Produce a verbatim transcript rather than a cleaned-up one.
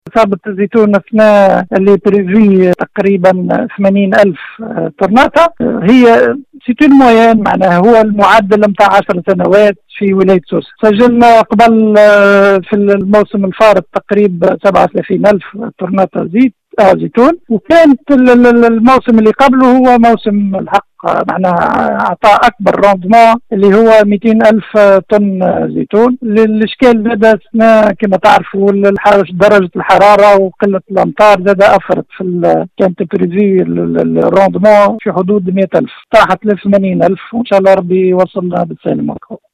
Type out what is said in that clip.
إصابة الزيتون أثناء اللي بريفي تقريبا ثمانين ألف طرناطة. هي سيتون موين، معناها هو المعدل متاع عشر سنوات في ولاية سوسة. سجلنا قبل في الموسم الفارط تقريبا سبعة وثلاثين ألف طرناطة زيت آه زيتون، وكانت الموسم اللي قبله هو موسم الحق معناها أعطى أكبر روندمون اللي هو مئتين ألف طن زيتون. الإشكال زاد كما تعرفوا درجة الحرارة وقلة الأمطار زاد أثرت في كانت بريفي الروندمون في حدود مئة ألف، طاحت ل ثمانين ألف، وإن شاء الله ربي يوصلنا بالسلامة.